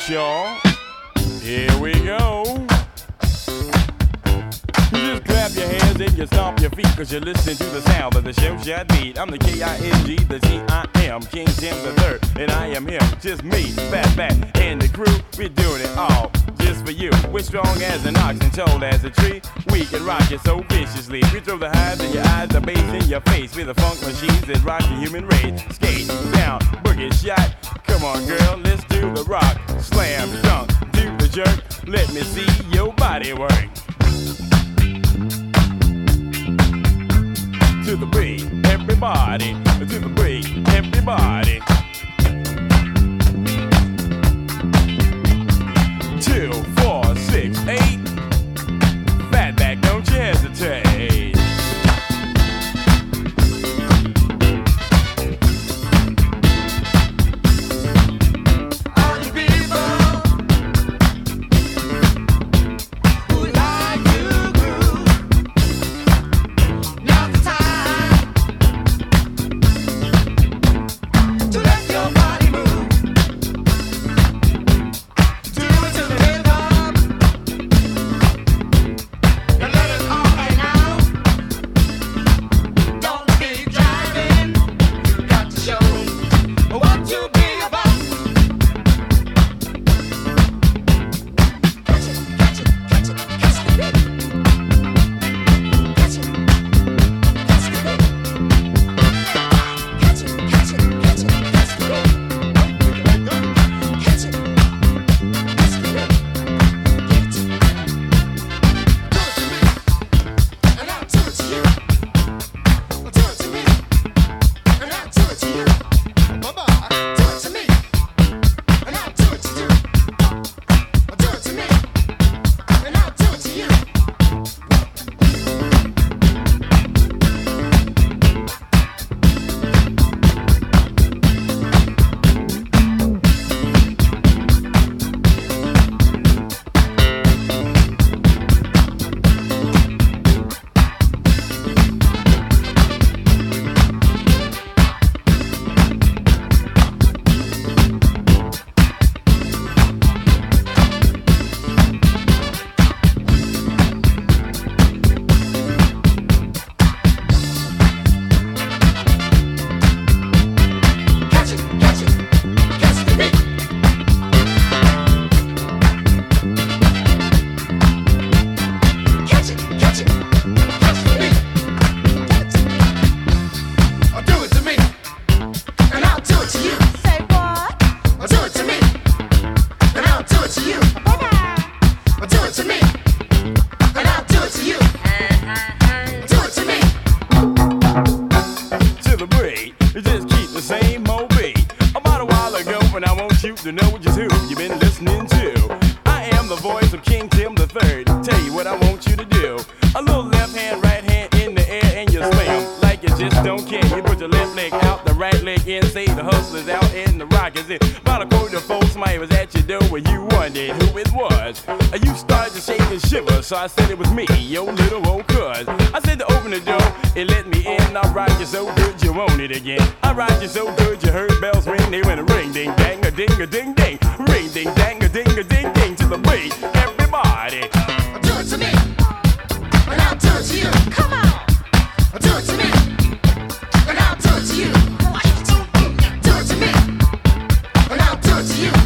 right, y'all. Here we go. You just clap your hands and you stomp your feet, cause you're listening to the sound of the show shot beat. I'm the K-I-N-G, the T-I-M, King Tim the Third, and I am him, just me, Fat, and the crew. We're doing it all just for you. We're strong as an ox and tall as a tree. We can rock it so viciously. We throw the highs in your eyes, the bass in your face. We're the funk machines that rock the human race. Skate down, boogie shot. Come on, girl, let's do the rock. Slam, dunk, do the jerk. Let me see your body work. To the beat, everybody. To the beat, everybody. 2, 4, 6, 8. Fatback, don't you hesitate. To know just who you've been listening to. I am the voice of King Tim the Third. Tell you what I want you to do. A little left hand, right hand in the air, and you slam like you just don't care. You put your left leg out, the right leg in. Say the hustlers out and the rockers in. About a quarter of folks, somebody was at your door when you wondered who it was. You started to shake and shiver, so I said it was me, your little old cuz. I said to open the door, it let me in. I rock you so good you want it again. I rock you so good you heard bells ring. They went a ring, ding, dang, a ding, a ding, ding. Ring, ding, dang, a ding, a ding, ding. To the beat, everybody. Do it to me, and I'll do it to you. Come on. Do it to me, and I'll do it to you. Do it to me, and I'll do it to you.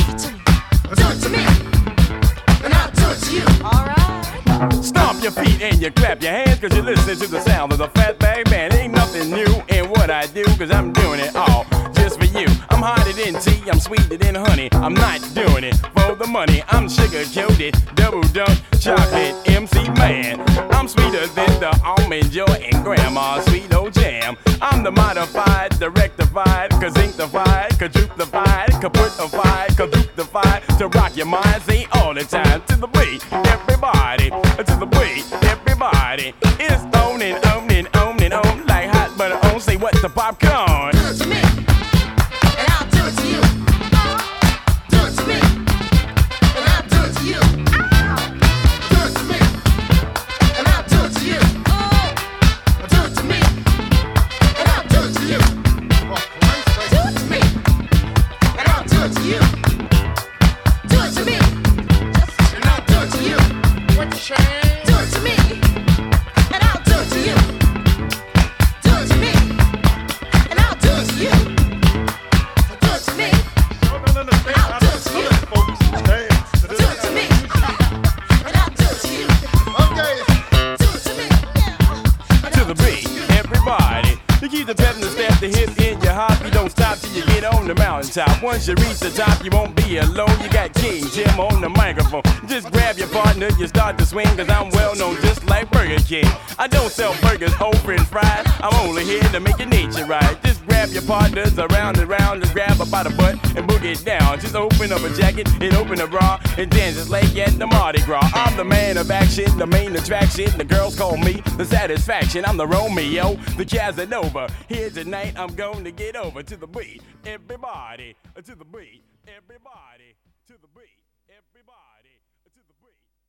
Do it to me, and I'll do it to you. All right. Stomp your feet and you clap your hands, cause you're listening to the sound of the Fatback Band. Ain't nothing new in what I do, cause I'm doing it all just for you. I'm hotter than tea, I'm sweeter than honey. I'm not doing it for the money. I'm sugar-coated, double-dunk, chocolate MC man. I'm sweeter than the almond joy and grandma's sweet old jam. I'm the modified, the rectified, kazinctified, kadroop-defied, kaput-defied, kadroop-defied, to rock your mind, say all the time. To the beat, everybody, to the beat, everybody. It's on and on and on and on, like hot butter on, say what the popcorn. Do it to me, and I'll do it to you. Do it to me, and I'll do it to you. Do it to me, and I'll do it to you. Do it to me, and I'll do it to you. Do it to me, and I'll do it to you. She's the pep in the step, the hip in your hop. You don't stop till you get on the mountaintop. Once you reach the top, you won't be alone. You got King Jim on the microphone. Just grab your partner, you start to swing, cause I'm well known just like Burger King. I don't sell burgers, whole french fries. I'm only here to make your nature right. Just grab your partners around and round, just grab her by the butt and boogie it down. Just open up a jacket and open a bra and dance just like at the Mardi Gras. I'm the man of action, the main attraction. The girls call me the satisfaction. I'm the Romeo, the Casanova. Here tonight, I'm going to get over to the beat. Everybody, to the beat. Everybody, to the beat. Everybody, to the beat.